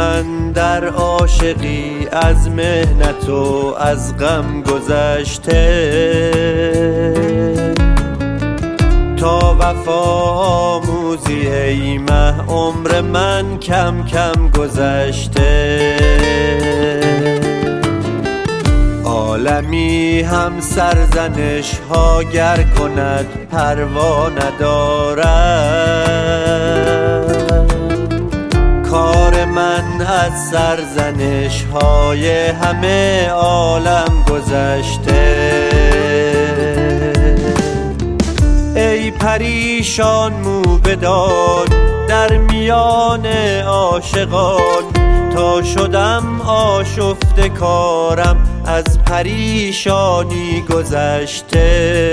من در عاشقی از محنت و از غم گذشته، تا وفا آموزی ای مه عمر من کم کم گذشته. عالمی هم سرزنش ها گر کند پروا ندارد، کار من از سرزنش های همه عالم گذشته. ای پریشان موبدان در میان عاشقان، تا شدم آشفته کارم از پریشانی گذشته.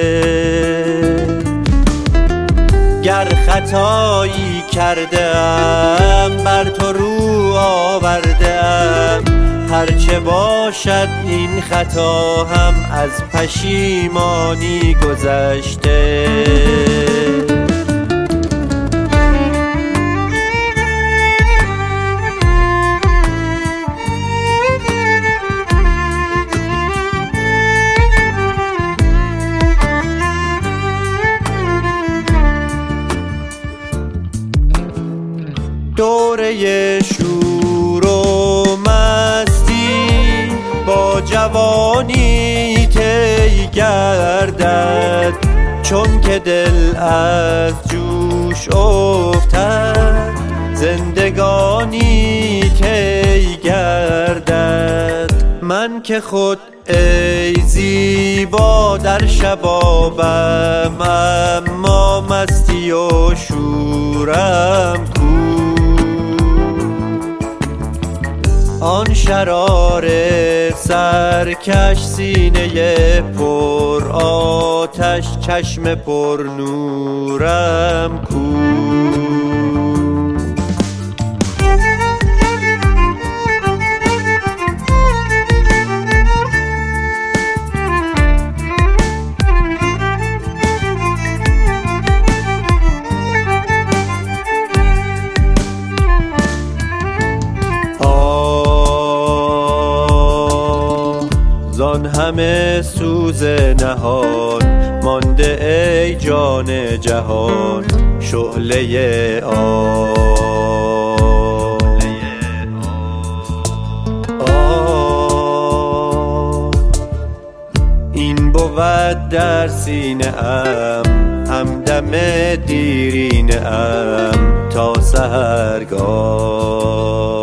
گر خطایی کردم بر تو رو آوردم، هرچه باشد این خطا هم از پشیمانی گذشته. دوره شور و مستی با جوانی طی گردد، چون که دل از جوش افتد زندگانی کی گردد. من که خود ای زیبا در شبابم، اما مستی و شورم کو. آن شرار سرکش سینه پر آتش، چشم پر نورم کو. زان همه سوز نهان مانده ای جان جهان، شعله این بود در سینه ام همدم دیرینه ام تا سحرگاه.